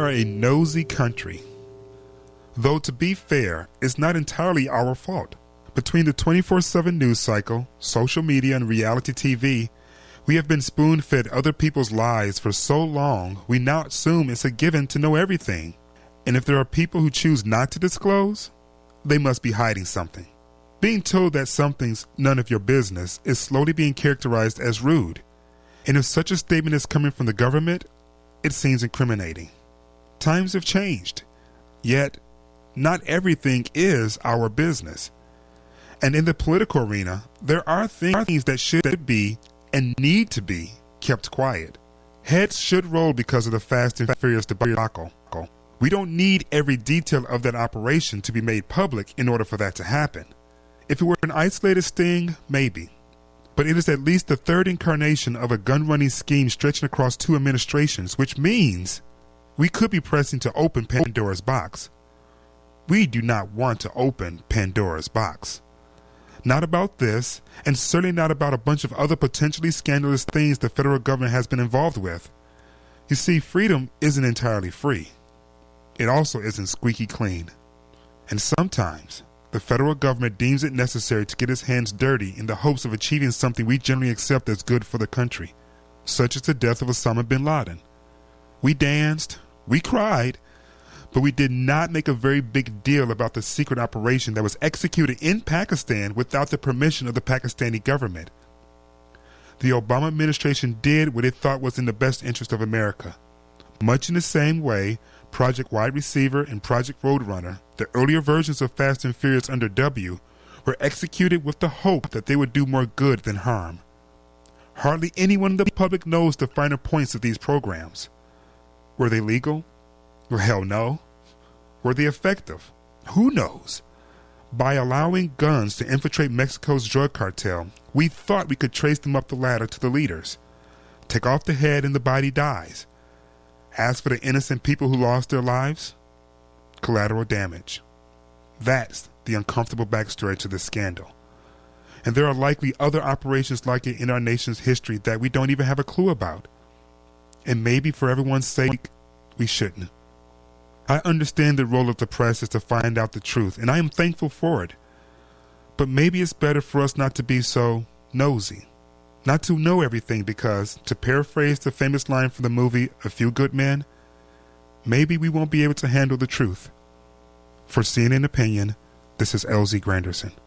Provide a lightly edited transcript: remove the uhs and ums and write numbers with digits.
are a nosy country. Though to be fair, it's not entirely our fault. Between the 24/7 news cycle, social media, and reality TV, we have been spoon-fed other people's lives for so long, we now assume it's a given to know everything. And if there are people who choose not to disclose, they must be hiding something. Being told that something's none of your business is slowly being characterized as rude. And if such a statement is coming from the government, it seems incriminating. Times have changed, yet not everything is our business. And in the political arena, there are things that should be and need to be kept quiet. Heads should roll because of the Fast and Furious debacle. We don't need every detail of that operation to be made public in order for that to happen. If it were an isolated sting, maybe. But it is at least the third incarnation of a gun-running scheme stretching across 2 administrations, which means we could be pressing to open Pandora's box. We do not want to open Pandora's box. Not about this, and certainly not about a bunch of other potentially scandalous things the federal government has been involved with. You see, freedom isn't entirely free. It also isn't squeaky clean. And sometimes, the federal government deems it necessary to get its hands dirty in the hopes of achieving something we generally accept as good for the country, such as the death of Osama bin Laden. We danced, we cried, but we did not make a very big deal about the secret operation that was executed in Pakistan without the permission of the Pakistani government. The Obama administration did what it thought was in the best interest of America. Much in the same way, Project Wide Receiver and Project Roadrunner, the earlier versions of Fast and Furious under W, were executed with the hope that they would do more good than harm. Hardly anyone in the public knows the finer points of these programs. Were they legal? Well, hell no. Were they effective? Who knows? By allowing guns to infiltrate Mexico's drug cartel, we thought we could trace them up the ladder to the leaders. Take off the head and the body dies. As for the innocent people who lost their lives, collateral damage. That's the uncomfortable backstory to this scandal. And there are likely other operations like it in our nation's history that we don't even have a clue about. And maybe for everyone's sake, we shouldn't. I understand the role of the press is to find out the truth, and I am thankful for it. But maybe it's better for us not to be so nosy. Not to know everything because, to paraphrase the famous line from the movie A Few Good Men, maybe we won't be able to handle the truth. For CNN Opinion, this is LZ Granderson.